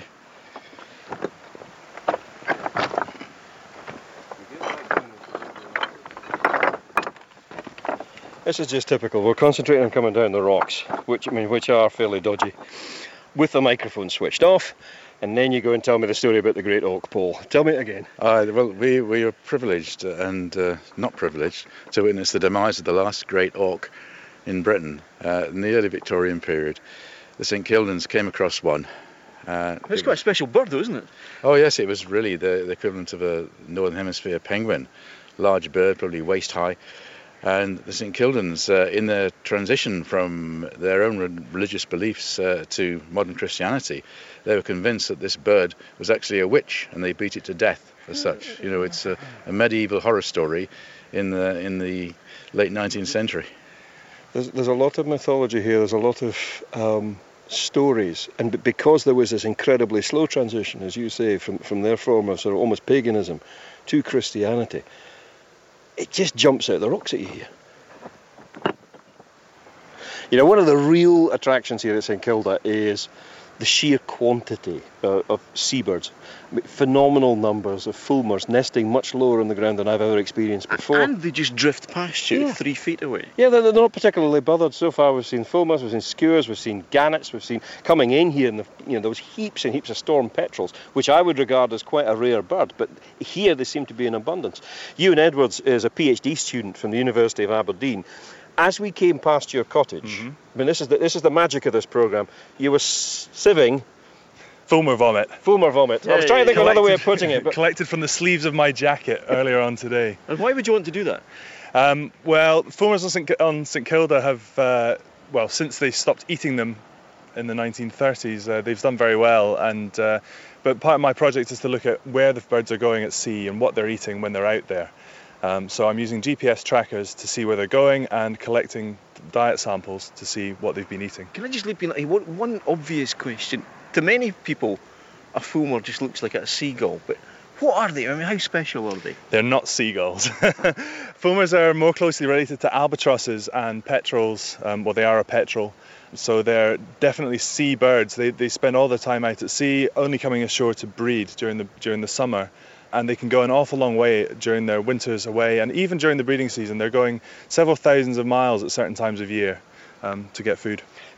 This is just typical. We're concentrating on coming down the rocks, which are fairly dodgy, with the microphone switched off, and then you go and tell me the story about the Great Oak, Paul. Tell me it again. Well, we are privileged and not privileged to witness the demise of the last Great Auk in Britain in the early Victorian period. The St Kildans came across one. It's quite a special bird, though, isn't it? Oh yes, it was really the equivalent of a Northern Hemisphere penguin. Large bird, probably waist high. And the St Kildans, in their transition from their own religious beliefs to modern Christianity, they were convinced that this bird was actually a witch, and they beat it to death as such. It's a medieval horror story in the late 19th century. There's a lot of mythology here. There's a lot of stories, and because there was this incredibly slow transition, as you say, from their form of sort of almost paganism to Christianity, it just jumps out the rocks at you here. One of the real attractions here at St Kilda is the sheer quantity of seabirds. Phenomenal numbers of fulmars nesting much lower on the ground than I've ever experienced before. And they just drift past you 3 feet away. Yeah, they're not particularly bothered. So far we've seen fulmars, we've seen skuas, we've seen gannets, we've seen coming in here, and there was heaps and heaps of storm petrels, which I would regard as quite a rare bird, but here they seem to be in abundance. Ewan Edwards is a PhD student from the University of Aberdeen. As we came past your cottage, this is the magic of this programme, you were sieving Fulmar vomit. Fulmar vomit. I was trying to think of another way of putting it. But collected from the sleeves of my jacket earlier on today. And why would you want to do that? Well, fulmars on St Kilda have, since they stopped eating them in the 1930s, they've done very well. But part of my project is to look at where the birds are going at sea and what they're eating when they're out there. So I'm using GPS trackers to see where they're going and collecting diet samples to see what they've been eating. Can I just leap in? One obvious question. To many people, a fulmar just looks like a seagull, but what are they? How special are they? They're not seagulls. Fulmars are more closely related to albatrosses and petrels. They are a petrel. So they're definitely sea birds. They spend all their time out at sea, only coming ashore to breed during the summer. And they can go an awful long way during their winters away, and even during the breeding season they're going several thousands of miles at certain times of year to get food.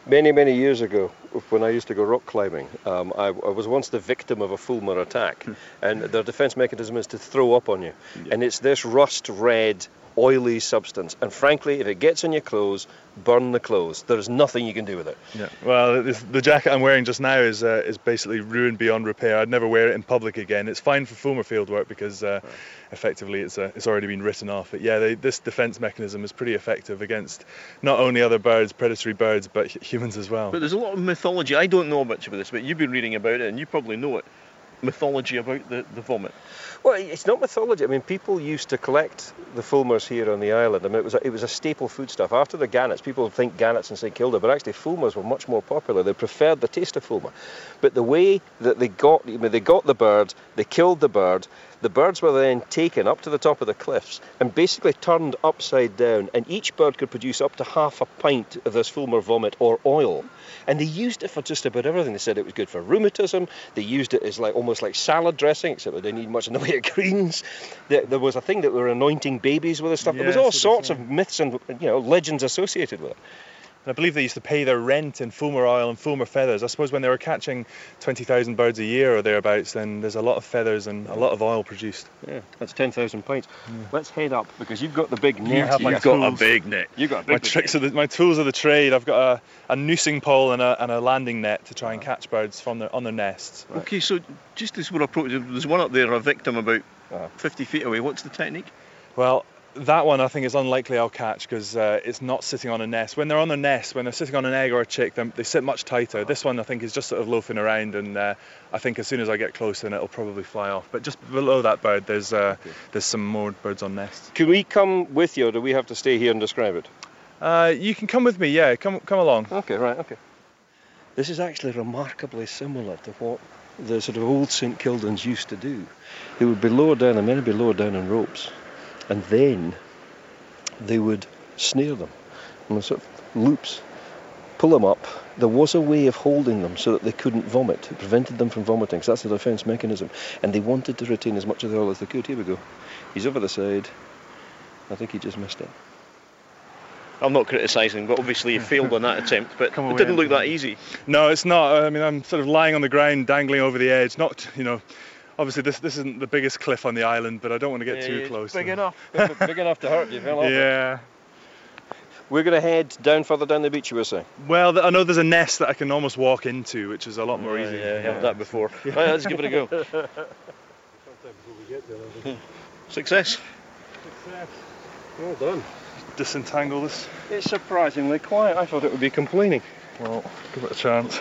Many years ago, when I used to go rock climbing, I was once the victim of a Fulmar attack, and their defence mechanism is to throw up on you, and it's this rust red, oily substance, and frankly, if it gets on your clothes, burn the clothes. There's nothing you can do with it. Yeah. Well, the jacket I'm wearing just now is basically ruined beyond repair. I'd never wear it in public again. It's fine for Fulmar field work because effectively it's already been written off. But yeah, this defence mechanism is pretty effective against not only other birds, predatory birds, but humans as well. But there's a lot of mythology. I don't know much about this, but you've been reading about it and you probably know it. Mythology about the vomit. Well, it's not mythology. I mean, people used to collect the fulmars here on the island. I mean, it was a staple foodstuff. After the gannets, people think gannets in St Kilda, but actually fulmars were much more popular. They preferred the taste of fulmar. But the way that they got the bird, they killed the bird. The birds were then taken up to the top of the cliffs and basically turned upside down, and each bird could produce up to half a pint of this fulmar vomit or oil. And they used it for just about everything. They said it was good for rheumatism. They used it as almost like salad dressing, except they didn't need much in the way of greens. There was a thing that we were anointing babies with this stuff. There was all sorts of myths and legends associated with it. And I believe they used to pay their rent in fulmar oil and fulmar feathers. I suppose when they were catching 20,000 birds a year or thereabouts, then there's a lot of feathers and a lot of oil produced. Yeah, that's 10,000 pints. Let's head up because you've got the big net. You've got a big net. You've got a big my tools of the trade. I've got a noosing pole and a landing net to try and catch birds on their nests. Right. Okay, so just as we're approaching, there's one up there, a victim about 50 feet away. What's the technique? Well, that one I think is unlikely I'll catch because it's not sitting on a nest. When they're on a nest, when they're sitting on an egg or a chick, they sit much tighter. This one I think is just sort of loafing around, and I think as soon as I get close, then it'll probably fly off. But just below that bird, there's some more birds on nests. Can we come with you, or do we have to stay here and describe it? You can come with me, yeah. Come along. Okay, right, okay. This is actually remarkably similar to what the sort of old St Kildans used to do. They would be lowered down, and men would be lowered down in ropes. And then they would snare them in sort of loops, pull them up. There was a way of holding them so that they couldn't vomit. It prevented them from vomiting, so that's the defence mechanism. And they wanted to retain as much of the oil as they could. Here we go. He's over the side. I think he just missed it. I'm not criticising, but obviously you failed on that attempt, but it didn't look that easy. No, it's not. I mean, I'm sort of lying on the ground, dangling over the edge, not, obviously this isn't the biggest cliff on the island, but I don't want to get too close. Big enough. Big enough to hurt you, fell off. Yeah. We're going to head further down the beach, you were saying? Well, I know there's a nest that I can almost walk into, which is a lot more easy. Yeah, had that before. Right, let's give it a go. Success. Well done. Disentangle this. It's surprisingly quiet. I thought it would be complaining. Well, give it a chance.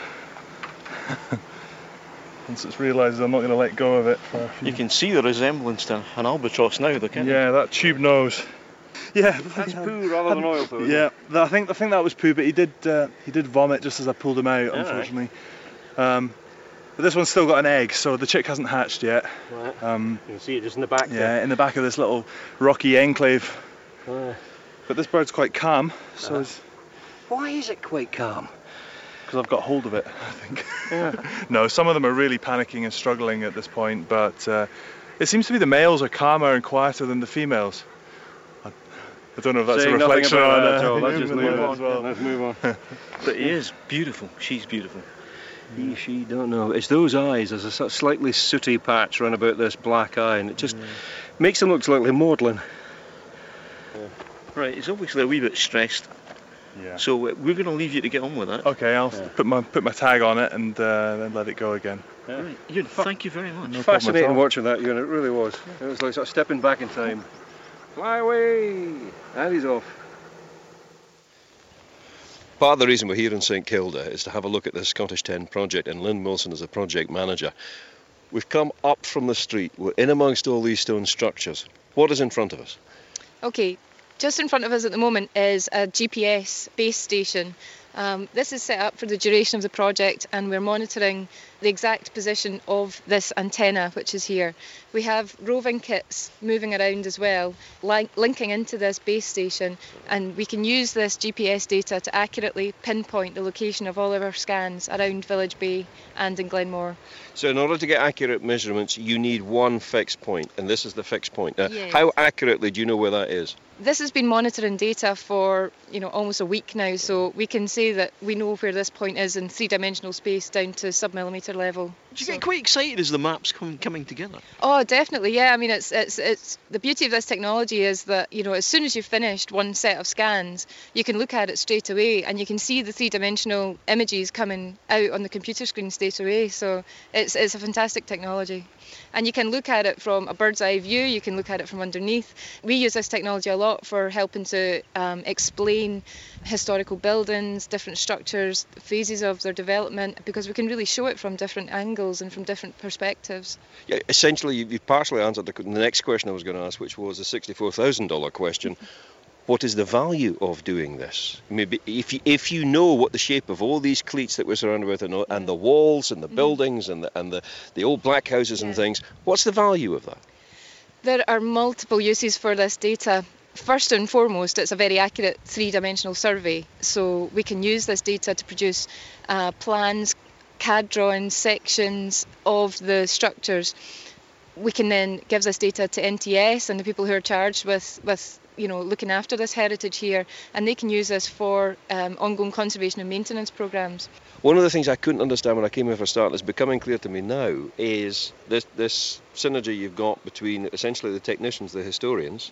Once it realises I'm not going to let go of it for a few... You can see the resemblance to an albatross now, though, can't you? Yeah, that tube nose. Yeah, that's poo rather than oil, though. Yeah, I think that was poo, but he did vomit just as I pulled him out, unfortunately. But this one's still got an egg, so the chick hasn't hatched yet. Right. You can see it just in the back. Yeah, in the back of this little rocky enclave. But this bird's quite calm, so why is it quite calm? Because I've got hold of it, I think. Yeah. No, some of them are really panicking and struggling at this point, but it seems to be the males are calmer and quieter than the females. I don't know if that's a reflection on that at all. Let's just move on. Well. Let's move on. But he is beautiful. She's beautiful. She don't know. It's those eyes. There's a sort of slightly sooty patch round about this black eye, and it just makes them look slightly maudlin. Right, he's obviously a wee bit stressed. Yeah. So we're going to leave you to get on with that. Okay, I'll put my tag on it and then let it go again. Yeah. Right. Ewan, thank you very much. No fascinating watching that, Ewan. It really was. It was like sort of stepping back in time. Fly away! And he's off. Part of the reason we're here in St Kilda is to have a look at the Scottish 10 project, and Lynn Wilson is the project manager. We've come up from the street. We're in amongst all these stone structures. What is in front of us? Okay, just in front of us at the moment is a GPS base station. This is set up for the duration of the project, and we're monitoring the exact position of this antenna, which is here. We have roving kits moving around as well, linking into this base station, and we can use this GPS data to accurately pinpoint the location of all of our scans around Village Bay and in Glenmore. So in order to get accurate measurements, you need one fixed point, and this is the fixed point. Yes. How accurately do you know where that is? This has been monitoring data for almost a week now, so we can say that we know where this point is in three-dimensional space down to sub-millimetre level. Do you get quite excited as the maps coming together? Oh, definitely, yeah. I mean, it's the beauty of this technology is that as soon as you've finished one set of scans, you can look at it straight away, and you can see the three-dimensional images coming out on the computer screen straight away. So it's a fantastic technology. And you can look at it from a bird's eye view, you can look at it from underneath. We use this technology a lot for helping to explain historical buildings, different structures, phases of their development, because we can really show it from different angles and from different perspectives. Yeah, essentially, you've partially answered the next question I was going to ask, which was the $64,000 question. What is the value of doing this? Maybe if you know what the shape of all these cleats that we're surrounded with and the walls and the buildings and the old black houses and things, what's the value of that? There are multiple uses for this data. First and foremost, it's a very accurate three-dimensional survey, so we can use this data to produce plans, CAD drawings, sections of the structures. We can then give this data to NTS and the people who are charged with looking after this heritage here, and they can use this for ongoing conservation and maintenance programmes. One of the things I couldn't understand when I came here for a start, and it's becoming clear to me now, is this synergy you've got between essentially the technicians, the historians,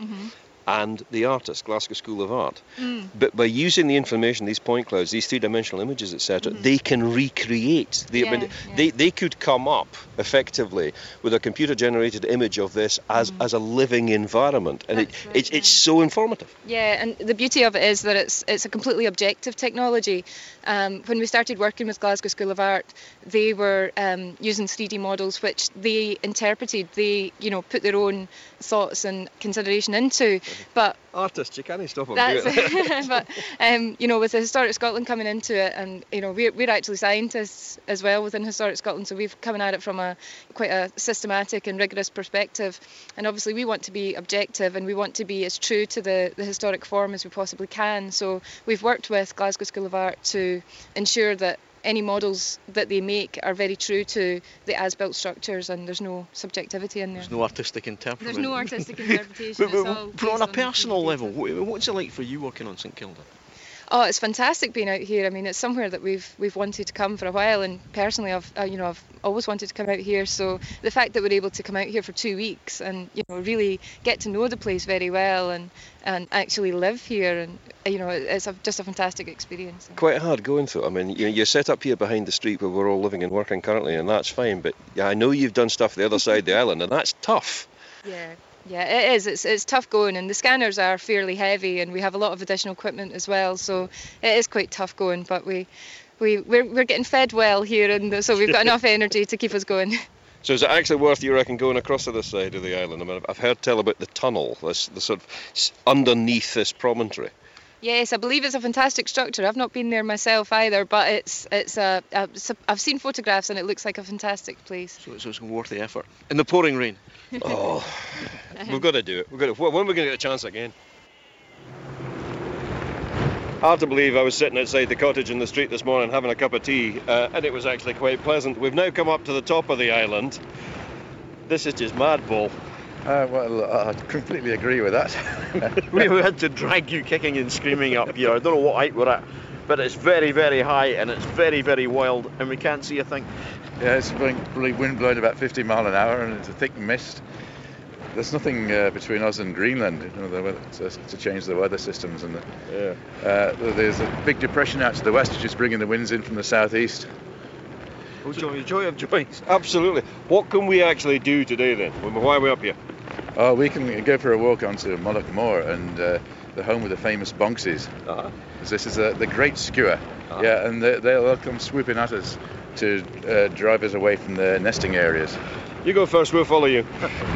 and the artists, Glasgow School of Art. But by using the information, these point clouds, these three-dimensional images, etc., they can recreate. They could come up effectively with a computer-generated image of this as a living environment, and it's so informative. Yeah, and the beauty of it is that it's a completely objective technology. When we started working with Glasgow School of Art, they were using 3D models which they interpreted, they put their own thoughts and consideration into. But artists, you can't stop them doing it. But with the Historic Scotland coming into it, and we're actually scientists as well within Historic Scotland, so we've come at it from quite a systematic and rigorous perspective. And obviously we want to be objective, and we want to be as true to the historic form as we possibly can. So we've worked with Glasgow School of Art to ensure that any models that they make are very true to the as-built structures, and there's no subjectivity in there. There's no artistic interpretation. There's no artistic interpretation. But on a personal level, what's it like for you working on St Kilda? Oh, it's fantastic being out here. I mean, it's somewhere that we've wanted to come for a while, and personally, I've always wanted to come out here. So the fact that we're able to come out here for 2 weeks and really get to know the place very well and actually live here, and it's just a fantastic experience. Quite hard going through. I mean, you're set up here behind the street where we're all living and working currently, and that's fine. But I know you've done stuff the other side of the island, and that's tough. Yeah, it is. It's tough going, and the scanners are fairly heavy, and we have a lot of additional equipment as well, so it is quite tough going. But we're getting fed well here, and so we've got enough energy to keep us going. So is it actually worth, you reckon, going across to this side of the island? I mean, I've heard tell about the tunnel, the sort of underneath this promontory. Yes, I believe it's a fantastic structure. I've not been there myself either, but I've seen photographs and it looks like a fantastic place. So it's worth the effort. In the pouring rain. Oh, we've got to do it. When are we going to get a chance again? Hard to believe I was sitting outside the cottage in the street this morning having a cup of tea, and it was actually quite pleasant. We've now come up to the top of the island. This is just mad, Paul. Well, I completely agree with that. We had to drag you kicking and screaming up here. I don't know what height we're at, but it's very, very high and it's very, very wild, and we can't see a thing. Yeah, it's probably wind blowing about 50 mile an hour, and it's a thick mist. There's nothing between us and Greenland, to change the weather systems. And there's a big depression out to the west, which is bringing the winds in from the southeast. Oh, joy of joys. Absolutely. What can we actually do today then? Why are we up here? Oh, we can go for a walk onto Mullock Moor and the home of the famous Bonkses. This is the Great Skewer. Yeah, and they'll come swooping at us to drive us away from the nesting areas. You go first, we'll follow you.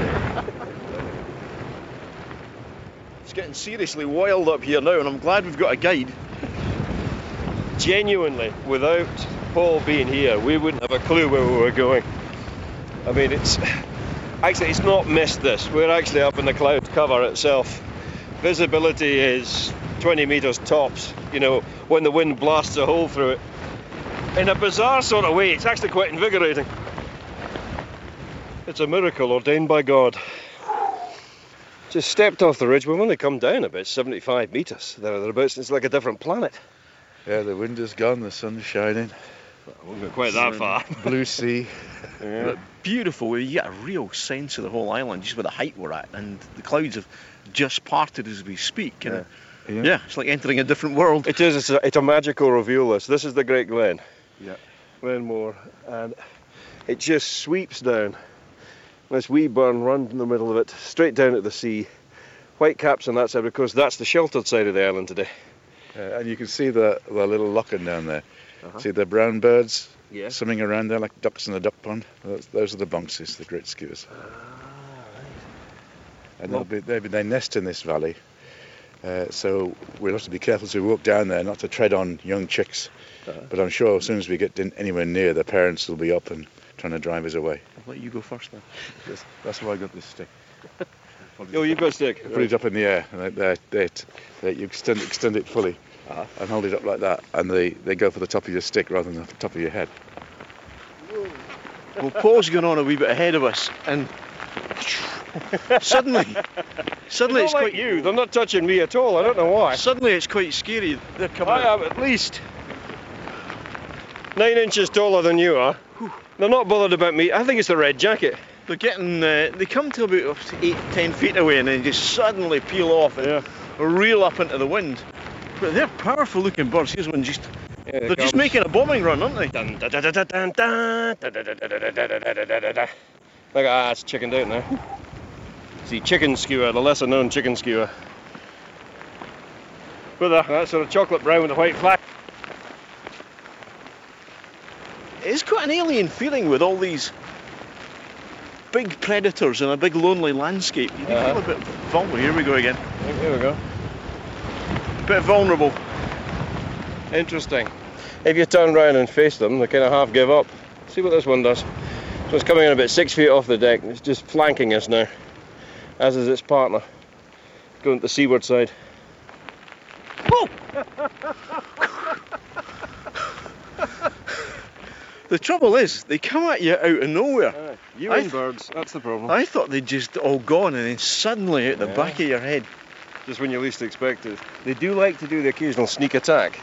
It's getting seriously wild up here now, and I'm glad we've got a guide. Genuinely, without Paul being here, we wouldn't have a clue where we were going. I mean, it's not mist this. We're actually up in the cloud cover itself. Visibility is 20 metres tops, when the wind blasts a hole through it. In a bizarre sort of way, it's actually quite invigorating. It's a miracle ordained by God. Just stepped off the ridge. We've only come down about 75 metres thereabouts. It's like a different planet. Yeah, the wind is gone, the sun's shining. We won't go quite that far. Blue sea. Yeah. But beautiful. You get a real sense of the whole island just with the height we're at, and the clouds have just parted as we speak. And yeah, it's like entering a different world. It is. It's a magical reveal. This is the Great Glen. Yeah. Glenmore, and it just sweeps down. This wee burn runs in the middle of it, straight down at the sea. White caps on that side, because that's the sheltered side of the island today. And you can see the little locken down there. See the brown birds swimming around there like ducks in a duck pond? Those are the bounces, the great skuas. And they nest in this valley. So we'll have to be careful as we walk down there not to tread on young chicks. But I'm sure as soon as we get anywhere near, the parents will be up and trying to drive us away. I'll let you go first then. That's why I got this stick. Oh, you've got a stick? Put it up in the air, and you extend it fully and hold it up like that, and they go for the top of your stick rather than the top of your head. Well, Paul's going on a wee bit ahead of us, and suddenly it's quite you. They're not touching me at all. I don't know why. Suddenly it's quite scary. They're coming. I am at least 9 inches taller than you are. They're not bothered about me. I think it's the red jacket. They're getting. They come to about 8-10 feet away and then just suddenly peel off and reel up into the wind. But they're powerful looking birds. Here's one just. They're just making a bombing run, aren't they? Look at that, it's chickened out now. See, chicken skewer, the lesser known chicken skewer. With that sort of chocolate brown with a white flag. It's quite an alien feeling with all these big predators in a big lonely landscape. You feel a bit vulnerable. Here we go again. Here we go. A bit vulnerable. Interesting. If you turn around and face them, they kind of half give up. See what this one does. So it's coming in about 6 feet off the deck. It's just flanking us now, as is its partner. Going to the seaward side. Whoa! The trouble is, they come at you out of nowhere. You and birds, that's the problem. I thought they'd just all gone and then suddenly out the back of your head. Just when you least expect it. They do like to do the occasional sneak attack.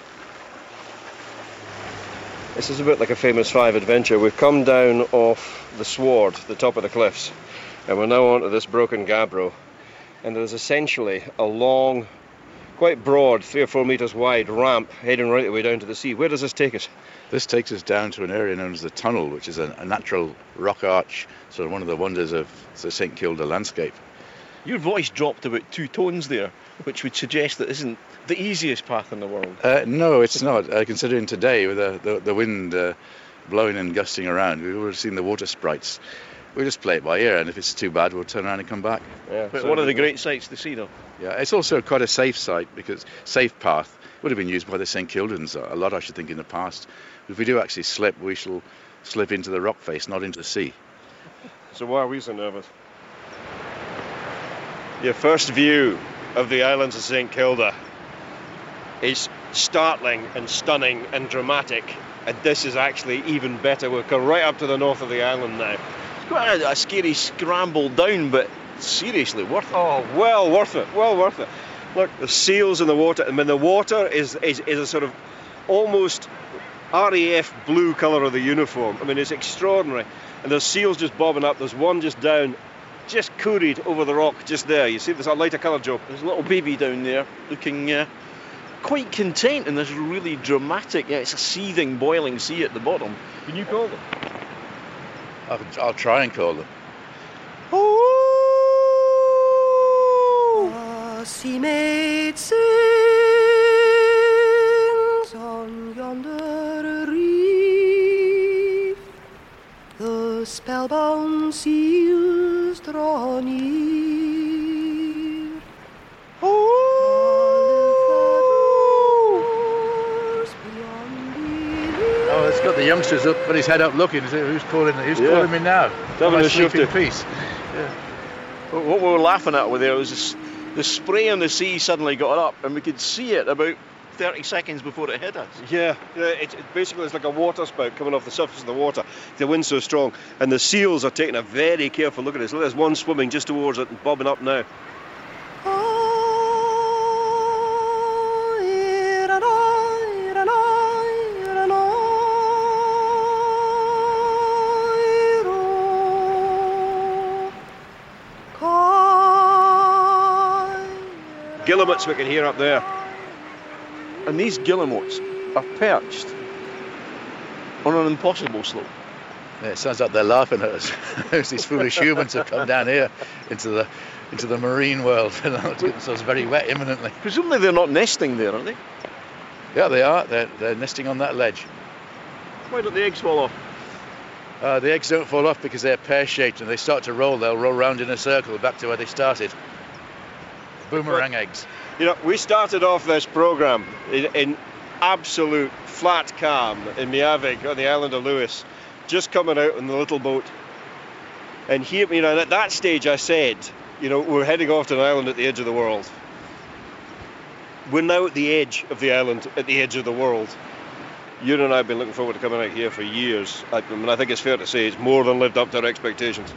This is a bit like a famous 5 adventure. We've come down off the sward, the top of the cliffs, and we're now onto this broken gabbro. And there's essentially a long, quite broad, 3 or 4 metres wide ramp heading right the way down to the sea. Where does this take us? This takes us down to an area known as the Tunnel, which is a natural rock arch, sort of one of the wonders of the St Kilda landscape. Your voice dropped about 2 tones there, which would suggest that isn't the easiest path in the world. No, it's not. Considering today, with the wind blowing and gusting around, we've already seen the water sprites. We'll just play it by ear, and if it's too bad, we'll turn around and come back. Yeah, but one of the great sights to see, though. Yeah, it's also quite a safe site, because safe path would have been used by the St Kildans a lot, I should think, in the past. If we do actually slip, we shall slip into the rock face, not into the sea. So why are we so nervous? Your first view of the islands of St Kilda is startling and stunning and dramatic, and this is actually even better. We've come right up to the north of the island now. It's quite a scary scramble down, but seriously worth it. Oh, well worth it, well worth it. Look, the seals in the water. I mean, the water is a sort of almost RAF blue colour of the uniform. I mean, it's extraordinary. And there's seals just bobbing up. There's one just down, just curried over the rock just there. You see, there's a lighter colour, Joe. There's a little baby down there looking quite content in this really dramatic, it's a seething, boiling sea at the bottom. Can you call them? I'll try and call them. Sea maid sings on yonder reef, the spellbound seals draw near. Oh, it's got the youngsters up, got his head up looking. Who's calling me now? Having a shift in peace. Yeah. What we were laughing at with there was the spray on the sea suddenly got up, and we could see it about 30 seconds before it hit us. Yeah, it's like a water spout coming off the surface of the water. The wind's so strong, and the seals are taking a very careful look at this. Look, there's one swimming just towards it and bobbing up now. Guillemots we can hear up there. And these guillemots are perched on an impossible slope. Yeah, it sounds like they're laughing at us. These foolish humans have come down here into the marine world and getting themselves very wet imminently. Presumably they're not nesting there, are they? Yeah, they are. They're nesting on that ledge. Why don't the eggs fall off? The eggs don't fall off because they're pear-shaped, and they start to roll. They'll roll round in a circle back to where they started. Boomerang eggs. You know, we started off this programme in absolute flat calm in Miavik on the island of Lewis, just coming out in the little boat. And here, you know, at that stage I said, you know, we're heading off to an island at the edge of the world. We're now at the edge of the island, at the edge of the world. You and I have been looking forward to coming out here for years. I think it's fair to say it's more than lived up to our expectations.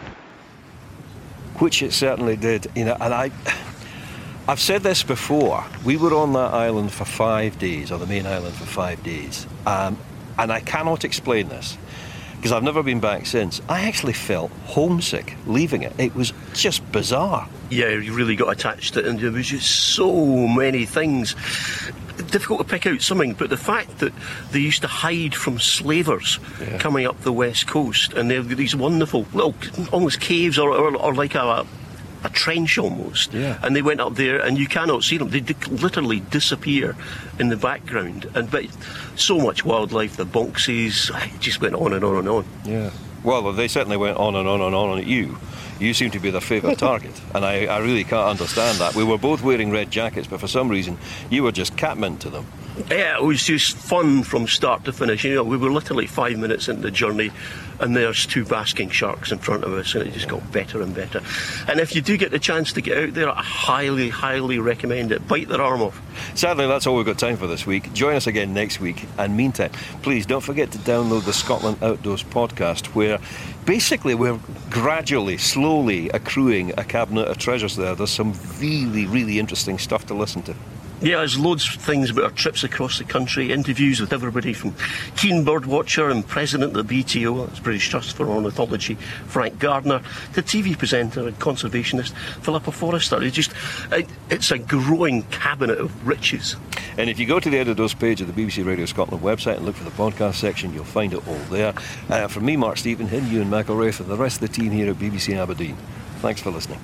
Which it certainly did, you know, and I've said this before. We were on that island for 5 days, or the main island for 5 days, and I cannot explain this because I've never been back since. I actually felt homesick leaving it. It was just bizarre. Yeah, you really got attached to it, and there was just so many things. Difficult to pick out something, but the fact that they used to hide from slavers coming up the west coast, and there were these wonderful little, almost caves or like a trench almost, and they went up there and you cannot see them. They literally disappear in the background, but so much wildlife, the boxes, it just went on and on and on. Yeah. Well, they certainly went on and on and on at you. You seem to be their favourite target, and I really can't understand that. We were both wearing red jackets, but for some reason you were just catmint to them. Yeah, it was just fun from start to finish. You know, we were literally 5 minutes into the journey, and there's 2 basking sharks in front of us, and it just got better and better. And if you do get the chance to get out there, I highly, highly recommend it. Bite their arm off. Sadly, that's all we've got time for this week. Join us again next week, and meantime, please don't forget to download the Scotland Outdoors podcast, where basically we're gradually, slowly accruing a cabinet of treasures there. There's some really, really interesting stuff to listen to. Yeah, there's loads of things about our trips across the country, interviews with everybody from keen birdwatcher and president of the BTO, that's British Trust for Ornithology, Frank Gardner, to TV presenter and conservationist Philippa Forrester. It's a growing cabinet of riches. And if you go to the Editors page of the BBC Radio Scotland website and look for the podcast section, you'll find it all there. From me, Mark Stephen, him, Ewan McElraith, and the rest of the team here at BBC Aberdeen, thanks for listening.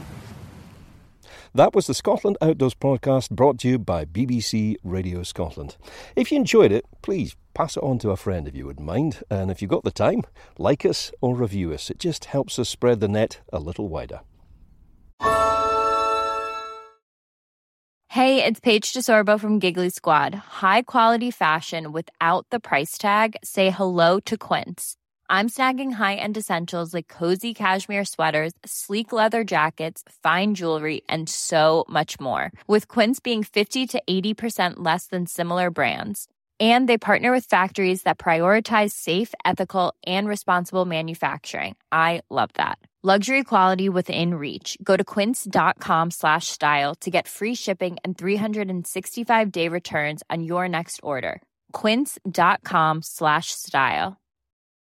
That was the Scotland Outdoors podcast, brought to you by BBC Radio Scotland. If you enjoyed it, please pass it on to a friend if you wouldn't mind. And if you've got the time, like us or review us. It just helps us spread the net a little wider. Hey, it's Paige DeSorbo from Giggly Squad. High quality fashion without the price tag. Say hello to Quince. I'm snagging high-end essentials like cozy cashmere sweaters, sleek leather jackets, fine jewelry, and so much more. With Quince being 50 to 80% less than similar brands. And they partner with factories that prioritize safe, ethical, and responsible manufacturing. I love that. Luxury quality within reach. Go to quince.com/style to get free shipping and 365-day returns on your next order. Quince.com/style.